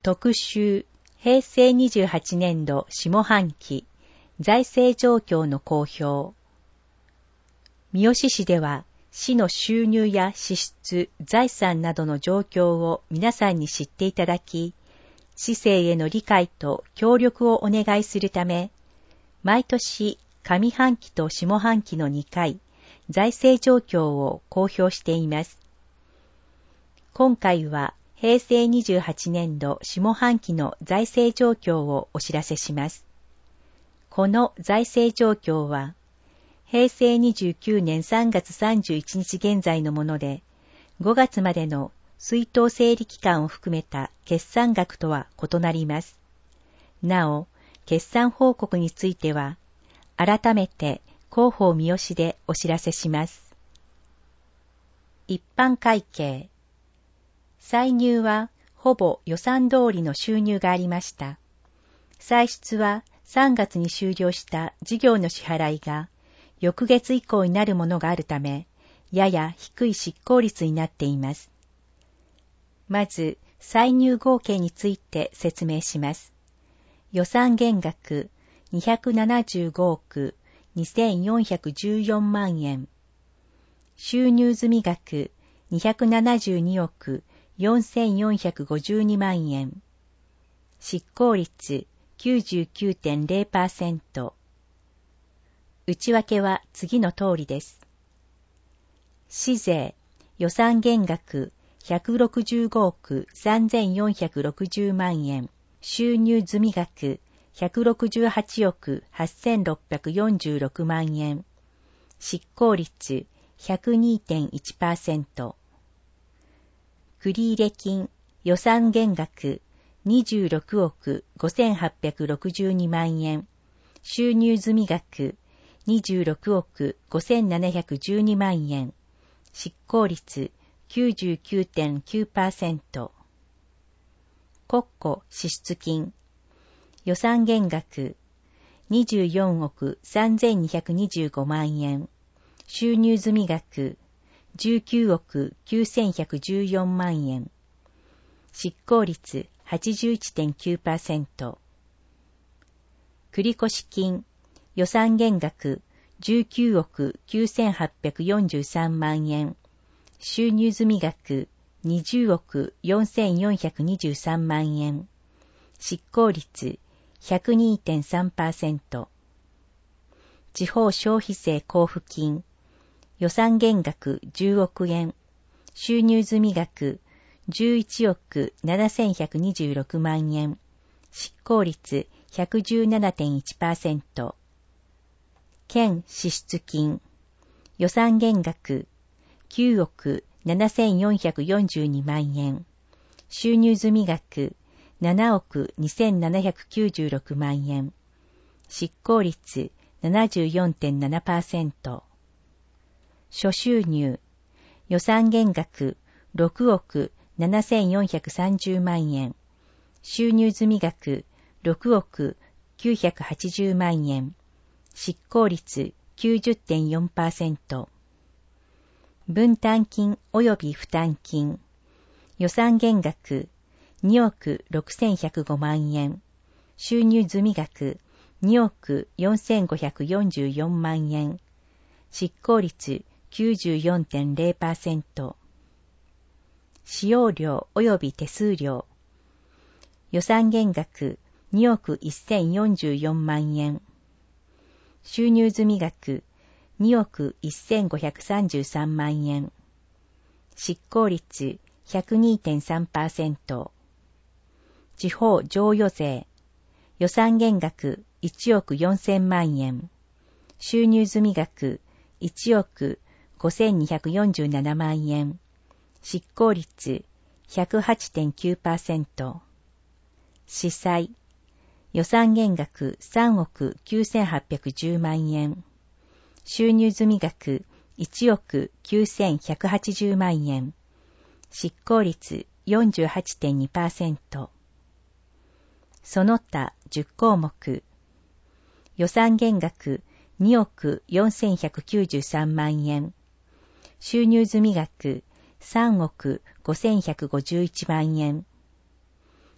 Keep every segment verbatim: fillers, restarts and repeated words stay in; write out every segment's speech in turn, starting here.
特集、平成にじゅうはちねんど下半期、財政状況の公表。三好市では、市の収入や支出、財産などの状況を皆さんに知っていただき、市政への理解と協力をお願いするため、毎年上半期と下半期のにかい、財政状況を公表しています。今回は、平成にじゅうはちねんど下半期の財政状況をお知らせします。この財政状況は、平成にじゅうきゅうねんさんがつさんじゅういちにち現在のもので、ごがつまでの出納整理期間を含めた決算額とは異なります。なお、決算報告については、改めて広報三好でお知らせします。一般会計。歳入はほぼ予算通りの収入がありました。歳出はさんがつに終了した事業の支払いが翌月以降になるものがあるため、やや低い執行率になっています。まず、歳入合計について説明します。予算減額にひゃくななじゅうごおくにせんよんひゃくじゅうよんまんえん。収入済み額にひゃくななじゅうにおくよんせんよんひゃくごじゅうにまんえん。執行率 きゅうじゅうきゅうてんぜろパーセント。内訳は次の通りです。市税、予算減額ひゃくろくじゅうごおくさんぜんよんひゃくろくじゅうまんえん。収入済み額ひゃくろくじゅうはちおくはっせんろっぴゃくよんじゅうろくまんえん。執行率 ひゃくにてんいちパーセント。繰入金、予算減額にじゅうろくおくごせんはっぴゃくろくじゅうにまんえん。収入済み額にじゅうろくおくごせんななひゃくじゅうにまんえん。執行率 きゅうじゅうきゅうてんきゅうパーセント。国庫支出金、予算減額にじゅうよんおくさんぜんにひゃくにじゅうごまんえん。収入済み額じゅうきゅうおくきゅうせんひゃくじゅうよんまんえん。執行率 はちじゅういちてんきゅうパーセント。繰越金、予算減額じゅうきゅうおくきゅうせんはっぴゃくよんじゅうさんまんえん。収入済み額にじゅうおくよんせんよんひゃくにじゅうさんまんえん。執行率 ひゃくにてんさんパーセント。地方消費税交付金、予算減額じゅうおくえん。収入済み額じゅういちおくななせんひゃくにじゅうろくまんえん。執行率 ひゃくじゅうななてんいちパーセント。県支出金、予算減額きゅうおくななせんよんひゃくよんじゅうにまんえん。収入済み額ななおくにせんななひゃくきゅうじゅうろくまんえん。執行率 ななじゅうよんてんななパーセント。諸収入、予算減額ろくおくななせんよんひゃくさんじゅうまんえん。収入済み額ろくおくきゅうひゃくはちじゅうまんえん。執行率 きゅうじゅってんよんパーセント。分担金及び負担金、予算減額におくろくせんひゃくごまんえん。収入済み額におくよんせんごひゃくよんじゅうよんまんえん。執行率 きゅうじゅうよんてんぜろパーセント。使用料及び手数料、予算減額におくせんよんじゅうよんまんえん。収入済み額におくせんごひゃくさんじゅうさんまんえん。執行率 ひゃくにてんさんパーセント。地方譲与税、予算減額いちおくよんせんまんえん。収入済み額いちおくごせんにひゃくよんじゅうななまんえん。執行率 ひゃくはちてんきゅうパーセント。司祭、予算減額さんおくきゅうせんはっぴゃくじゅうまんえん。収入済み額いちおくきゅうせんひゃくはちじゅうまんえん。執行率 よんじゅうはちてんにパーセント。その他じゅっこうもく、予算減額におくよんせんひゃくきゅうじゅうさんまんえん。収入済み額さんおくごせんひゃくごじゅういちまんえん。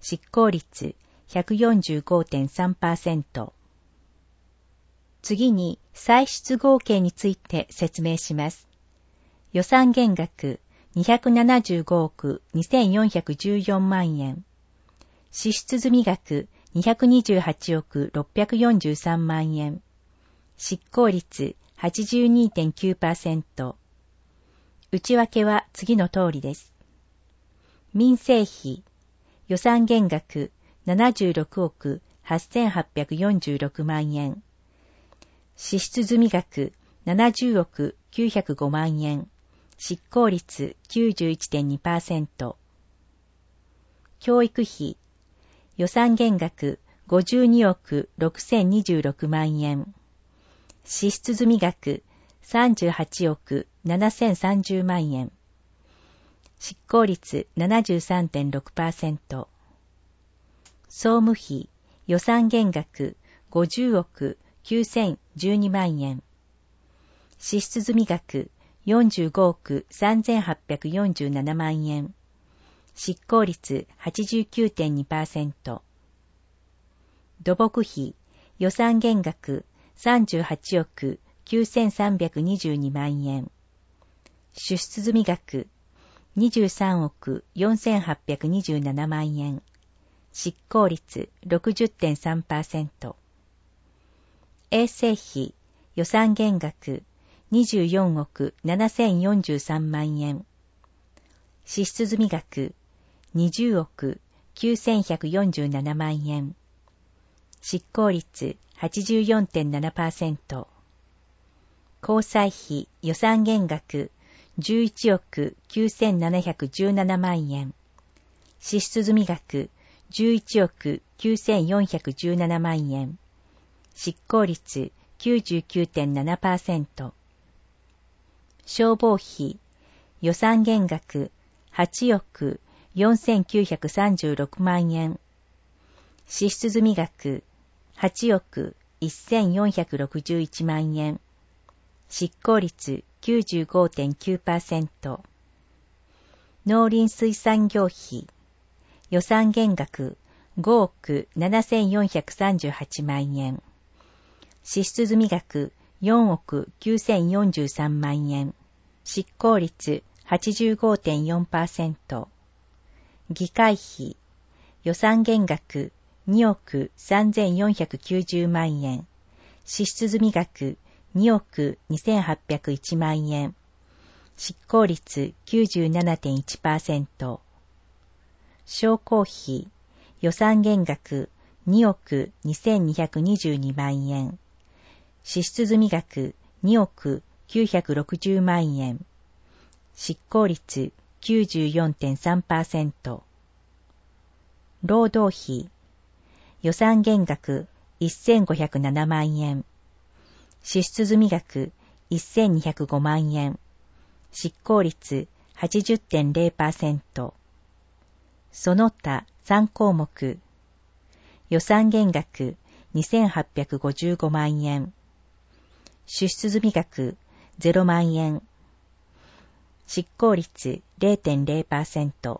執行率 ひゃくよんじゅうごてんさんパーセント。次に歳出合計について説明します。予算減額にひゃくななじゅうごおくにせんよんひゃくじゅうよんまんえん。支出済額にひゃくにじゅうはちおくろっぴゃくよんじゅうさんまんえん。執行率 はちじゅうにてんきゅうパーセント。内訳は次の通りです。民生費、予算減額ななじゅうろくおくはっせんはっぴゃくよんじゅうろくまんえん。支出済額ななじゅうおくきゅうひゃくごまんえん。執行率 きゅうじゅういってんにパーセント。教育費、予算減額ごじゅうにおくろくせんにじゅうろくまんえん。支出済額さんじゅうはちおくななせんさんじゅうまんえん。執行率 ななじゅうさんてんろくパーセント。総務費、予算減額ごじゅうおくきゅうせんじゅうにまんえん。支出済額よんじゅうごおくさんぜんはっぴゃくよんじゅうななまんえん。執行率 はちじゅうきゅうてんにパーセント。土木費、予算減額さんじゅうはちおくきゅうせんさんびゃくにじゅうにまんえん。支出済額にじゅうさんおくよんせんはっぴゃくにじゅうななまんえん。執行率 ろくじゅってんさんパーセント。衛生費、予算減額にじゅうよんおくななせんよんじゅうさんまんえん。支出済額にじゅうおくきゅうせんひゃくよんじゅうななまんえん。執行率 はちじゅうよんてんななパーセント。交際費、予算減額じゅういちおくきゅうせんななひゃくじゅうななまんえん。支出済額じゅういちおくきゅうせんよんひゃくじゅうななまんえん。執行率 きゅうじゅうきゅうてんななパーセント。消防費、予算減額はちおくよんせんきゅうひゃくさんじゅうろくまんえん。支出済額はちおくせんよんひゃくろくじゅういちまんえん。執行率 きゅうじゅうごてんきゅうパーセント。農林水産業費、予算減額ごおくななせんよんひゃくさんじゅうはちまんえん。支出済額よんおくきゅうせんよんじゅうさんまんえん。執行率 はちじゅうごてんよんパーセント。議会費、予算減額におくさんぜんよんひゃくきゅうじゅうまんえん。支出済額におくにせんはっぴゃくいちまんえん。執行率 きゅうじゅうななてんいちパーセント。商工費、予算減額におくにせんにひゃくにじゅうにまんえん。支出済額におくきゅうひゃくろくじゅうまんえん。執行率 きゅうじゅうよんてんさんパーセント。労働費、予算減額せんごひゃくななまんえん。支出済額せんにひゃくごまんえん。執行率 はちじゅってんぜろパーセント。その他さんこうもく。予算減額にせんはっぴゃくごじゅうごまんえん。支出済額ゼロまんえん。執行率 れいてんぜろパーセント。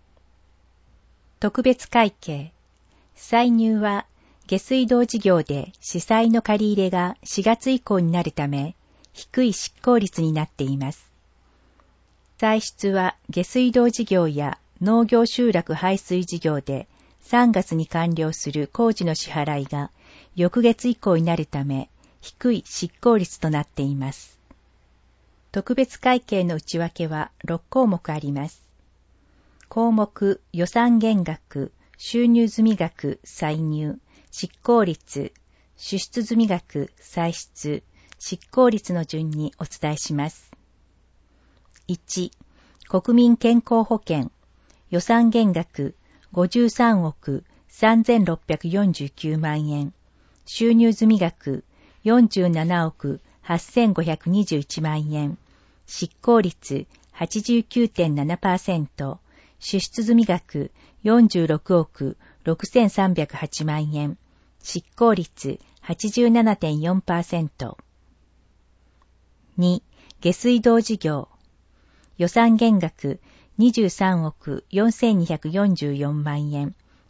特別会計。歳入は下水道事業で市債の借り入れがしがつ以降になるため、低い執行率になっています。歳出は下水道事業や農業集落排水事業でさんがつに完了する工事の支払いが翌月以降になるため、低い執行率となっています。特別会計の内訳はろっこうもくあります。項目、予算減額、収入済額、歳入、執行率、支出済額、歳出、執行率の順にお伝えします。いち、国民健康保険、予算減額ごじゅうさんおくさんぜんろっぴゃくよんじゅうきゅうまんえん、収入済額よんじゅうななおくはっせんごひゃくにじゅういちまんえん、執行率 はちじゅうきゅうてんななパーセント、支出済額よんじゅうろくおくろくせんさんびゃくはちまんえん、執行率 はちじゅうななてんよんパーセント。に、下水道事業。予算減額にじゅうさんおくよんせんにひゃくよんじゅうよんまんえん、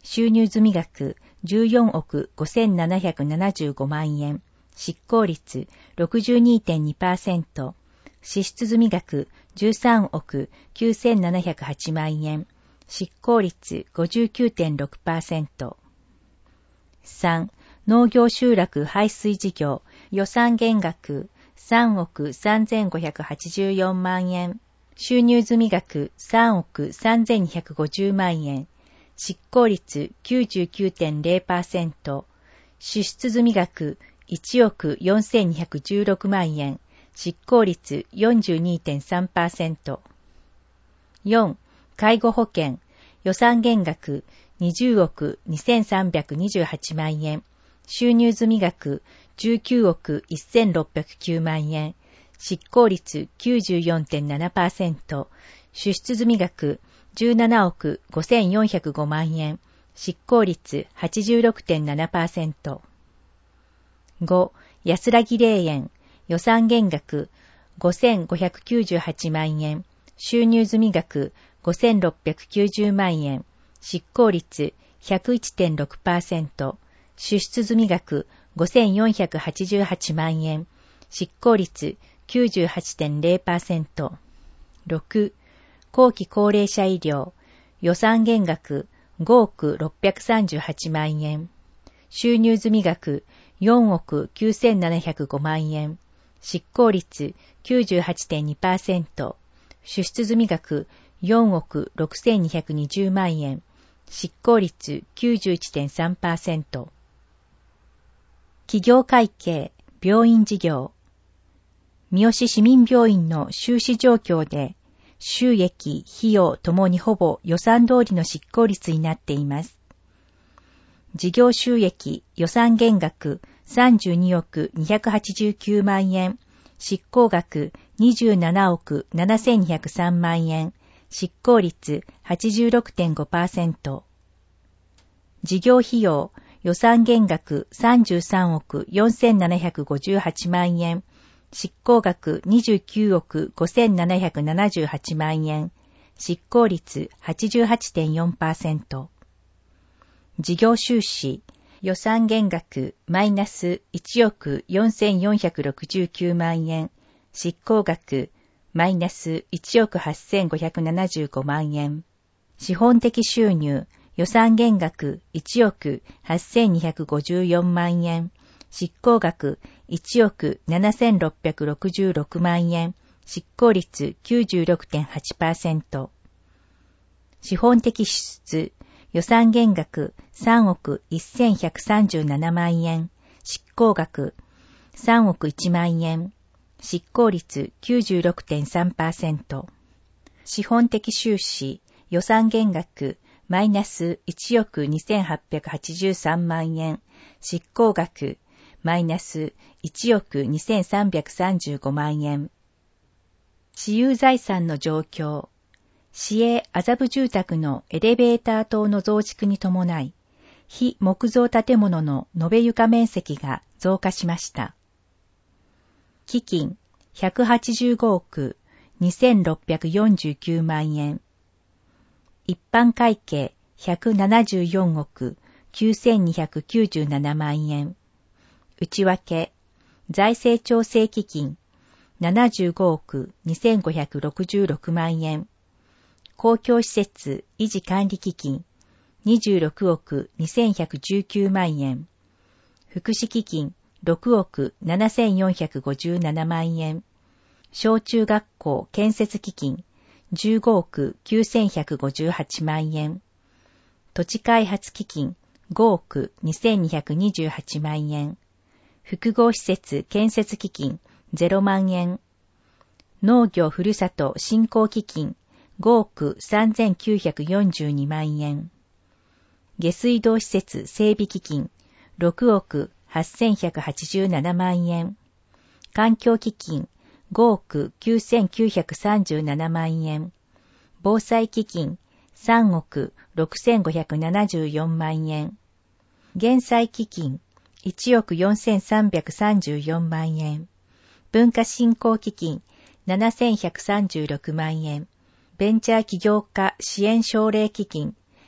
収入済額じゅうよんおくごせんななひゃくななじゅうごまんえん、執行率 ろくじゅうにてんにパーセント、支出済額じゅうさんおくきゅうせんななひゃくはちまんえん、執行率 ごじゅうきゅうてんろくパーセント。さん、農業集落排水事業、予算減額さんおくさんぜんごひゃくはちじゅうよんまんえん、収入済額さんおくさんぜんにひゃくごじゅうまんえん、執行率 きゅうじゅうきゅうてんぜろパーセント、支出済額いちおくよんせんにひゃくじゅうろくまんえん、執行率 よんじゅうにてんさんパーセント。よん、介護保険、予算減額にじゅうおくにせんさんびゃくにじゅうはちまんえん、収入済額じゅうきゅうおくせんろっぴゃくきゅうまんえん、執行率 きゅうじゅうよんてんななパーセント、支出済額じゅうななおくごせんよんひゃくごまんえん、執行率 はちじゅうろくてんななパーセント。ご、安らぎ霊園、予算減額ごせんごひゃくきゅうじゅうはちまんえん、収入済額ごせんろっぴゃくきゅうじゅうまんえん、執行率 ひゃくいってんろくパーセント、支出済額ごせんよんひゃくはちじゅうはちまんえん、執行率 きゅうじゅうはちてんぜろパーセント。ろく、後期高齢者医療、予算減額ごおくろっぴゃくさんじゅうはちまんえん、収入済額よんおくきゅうせんななひゃくごまんえん、執行率 きゅうじゅうはちてんにパーセント、支出済額よんおくろくせんにひゃくにじゅうまんえん、執行率 きゅうじゅういってんさんパーセント。企業会計、病院事業。三好市民病院の収支状況で、収益、費用ともにほぼ予算通りの執行率になっています。事業収益、予算減額さんじゅうにおくにひゃくはちじゅうきゅうまんえん、執行額にじゅうななおくななせんにひゃくさんまんえん、執行率 はちじゅうろくてんごパーセント。事業費用、予算減額さんじゅうさんおくよんせんななひゃくごじゅうはちまんえん、執行額にじゅうきゅうおくごせんななひゃくななじゅうはちまんえん、執行率 はちじゅうはちてんよんパーセント。事業収支、予算減額マイナスいちおくよんせんよんひゃくろくじゅうきゅうまんえん、執行額マイナスいちおくはっせんごひゃくななじゅうごまんえん。資本的収入、予算減額いちおくはっせんにひゃくごじゅうよんまんえん、執行額いちおくななせんろっぴゃくろくじゅうろくまんえん、執行率 きゅうじゅうろくてんはちパーセント。資本的支出、予算減額さんおくせんひゃくさんじゅうななまんえん、執行額さんおくいちまんえん、執行率 きゅうじゅうろくてんさんパーセント。資本的収支、予算減額マイナスいちおくにせんはっぴゃくはちじゅうさんまんえん、執行額マイナスいちおくにせんさんびゃくさんじゅうごまんえん。私有財産の状況。市営麻布住宅のエレベーター棟の増築に伴い、非木造建物の延べ床面積が増加しました。基金ひゃくはちじゅうごおくにせんろっぴゃくよんじゅうきゅうまんえん。一般会計ひゃくななじゅうよんおくきゅうせんにひゃくきゅうじゅうななまんえん。内訳、財政調整基金ななじゅうごおくにせんごひゃくろくじゅうろくまんえん。公共施設維持管理基金にじゅうろくおくにせんひゃくじゅうきゅうまんえん。福祉基金ろくおくななせんよんひゃくごじゅうななまんえん。小中学校建設基金じゅうごおくきゅうせんひゃくごじゅうはちまんえん。土地開発基金ごおくにせんにひゃくにじゅうはちまんえん。複合施設建設基金ゼロまんえん。農業ふるさと振興基金ごおくさんぜんきゅうひゃくよんじゅうにまんえん。下水道施設整備基金ろくおくはっせんひゃくはちじゅうななまんえん。環境基金ごおくきゅうせんきゅうひゃくさんじゅうななまんえん。防災基金さんおくろくせんごひゃくななじゅうよんまんえん。減災基金いちおくよんせんさんびゃくさんじゅうよんまんえん。文化振興基金ななせんひゃくさんじゅうろくまんえん。ベンチャー起業家支援奨励基金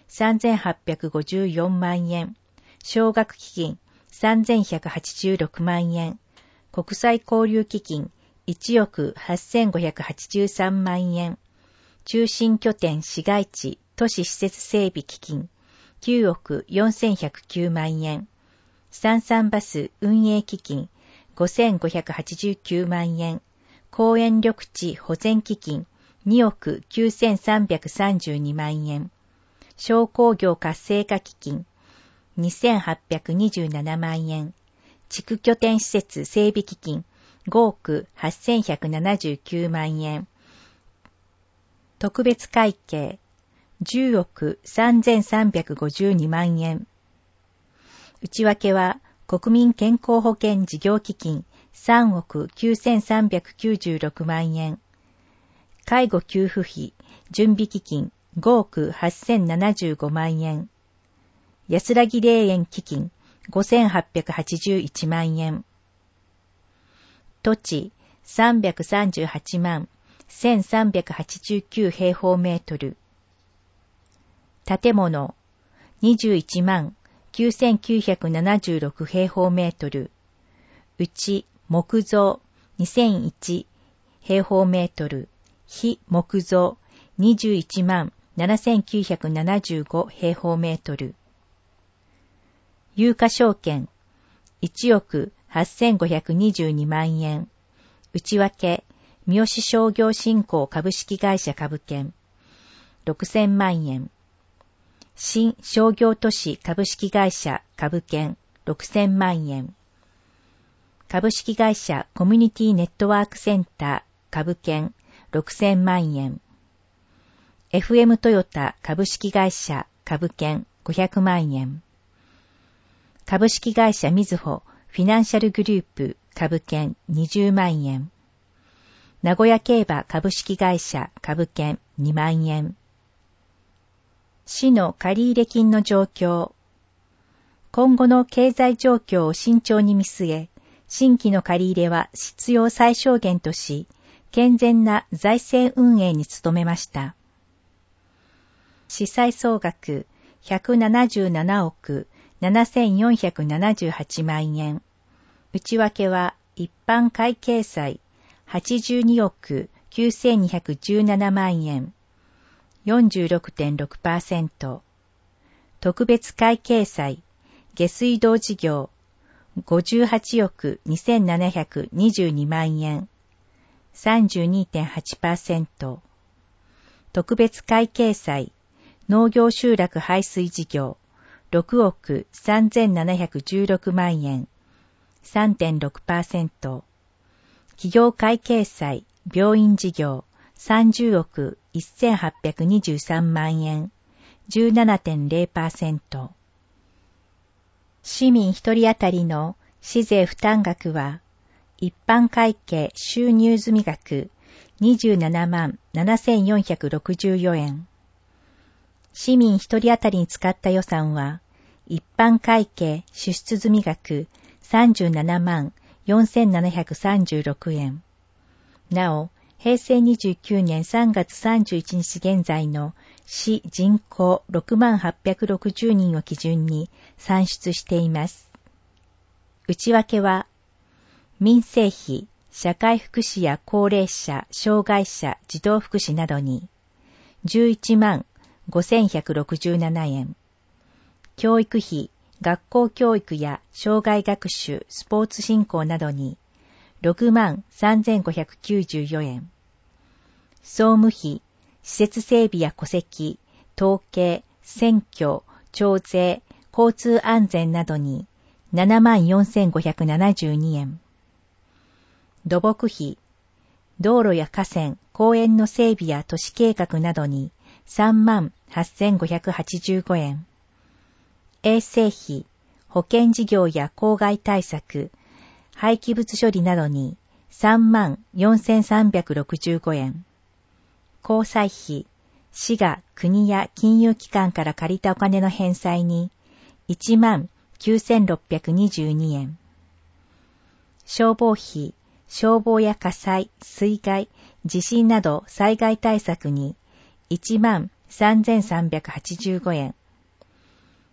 さんぜんはっぴゃくごじゅうよんまんえん、奨学基金さんぜんひゃくはちじゅうろくまんえん、国際交流基金いちおくはっせんごひゃくはちじゅうさんまんえん、中心拠点市街地都市施設整備基金きゅうおくよんせんひゃくきゅうまんえん、さんさんバス運営基金ごせんごひゃくはちじゅうきゅうまんえん、公園緑地保全基金におくきゅうせんさんびゃくさんじゅうにまんえん、商工業活性化基金にせんはっぴゃくにじゅうななまんえん、地区拠点施設整備基金ごおくはっせんひゃくななじゅうきゅうまんえん、特別会計じゅうおくさんぜんさんびゃくごじゅうにまんえん。内訳は国民健康保険事業基金さんおくきゅうせんさんびゃくきゅうじゅうろくまんえん、介護給付費準備基金ごおくはっせんななじゅうごまんえん、安らぎ霊園基金ごせんはっぴゃくはちじゅういちまんえん、土地さんびゃくさんじゅうはちまんせんさんびゃくはちじゅうきゅう平方メートル、建物にじゅういちまんきゅうせんきゅうひゃくななじゅうろく平方メートル、うち木造にせんいち平方メートル、非木造にじゅういちまんななせんきゅうひゃくななじゅうご平方メートル、有価証券いちおくはっせんごひゃくにじゅうにまんえん、内訳三好商業振興株式会社株券ろくせんまんえん、新商業都市株式会社株券ろくせんまんえん、株式会社コミュニティネットワークセンター株券ろくせんまんえん、エフエム トヨタ株式会社株券ごひゃくまんえん、株式会社みずほフィナンシャルグループ株券にじゅうまんえん、名古屋競馬株式会社株券にまんえん。市の借入金の状況。今後の経済状況を慎重に見据え、新規の借り入れは必要最小限とし、健全な財政運営に努めました。市債総額ひゃくななじゅうななおくななせんよんひゃくななじゅうはちまんえん。内訳は一般会計債はちじゅうにおくきゅうせんにひゃくじゅうななまんえん。よんじゅうろくてんろくパーセント。特別会計債下水道事業ごじゅうはちおくにせんななひゃくにじゅうにまんえん。さんじゅうにてんはちパーセント。特別会計債農業集落排水事業ろくおくさんぜんななひゃくじゅうろくまんえん。さんてんろくパーセント。企業会計債病院事業さんじゅうおくせんはっぴゃくにじゅうさんまんえん。じゅうななてんれいパーセント。市民一人当たりの市税負担額は一般会計収入済額にじゅうななまんななせんよんひゃくろくじゅうよえん。市民一人当たりに使った予算は一般会計支出済額さんじゅうななまんよんせんななひゃくさんじゅうろくえん。なお、平成にじゅうきゅうねんさんがつさんじゅういちにち現在の市人口ろくまんはっぴゃくろくじゅうにんを基準に算出しています。内訳は、民生費、社会福祉や高齢者、障害者、児童福祉などにじゅういちまんごせんひゃくろくじゅうななえん。教育費、学校教育や障害学習、スポーツ振興などにろくまんさんぜんごひゃくきゅうじゅうよえん。総務費、施設整備や戸籍、統計、選挙、徴税、交通安全などにななまんよんせんごひゃくななじゅうにえん。土木費、道路や河川、公園の整備や都市計画などにさんまんはっせんごひゃくはちじゅうごえん。衛生費、保健事業や公害対策、廃棄物処理などにさんまんよんせんさんびゃくろくじゅうごえん。交際費、市が国や金融機関から借りたお金の返済にいちまんきゅうせんろっぴゃくにじゅうにえん。消防費、消防や火災、水害、地震など災害対策にいちまんさんぜんさんびゃくはちじゅうごえん。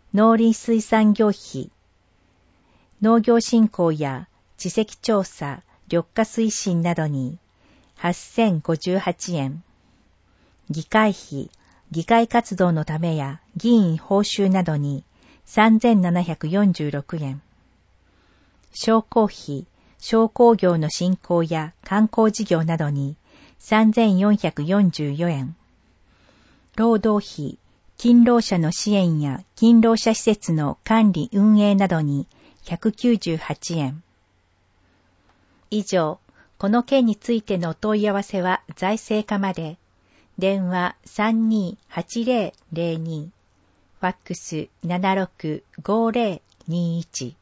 農林水産業費、農業振興や地籍調査、緑化推進などにはっせんごじゅうはちえん、議会費、議会活動のためや議員報酬などにさんぜんななひゃくよんじゅうろくえん、商工費、商工業の振興や観光事業などにさんぜんよんひゃくよんじゅうよえん、労働費、勤労者の支援や勤労者施設の管理運営などにひゃくきゅうじゅうはちえん。以上、この件についてのお問い合わせは財政課まで、電話 さんにーはちぜろぜろに、ファックス ななろくごぜろにいち。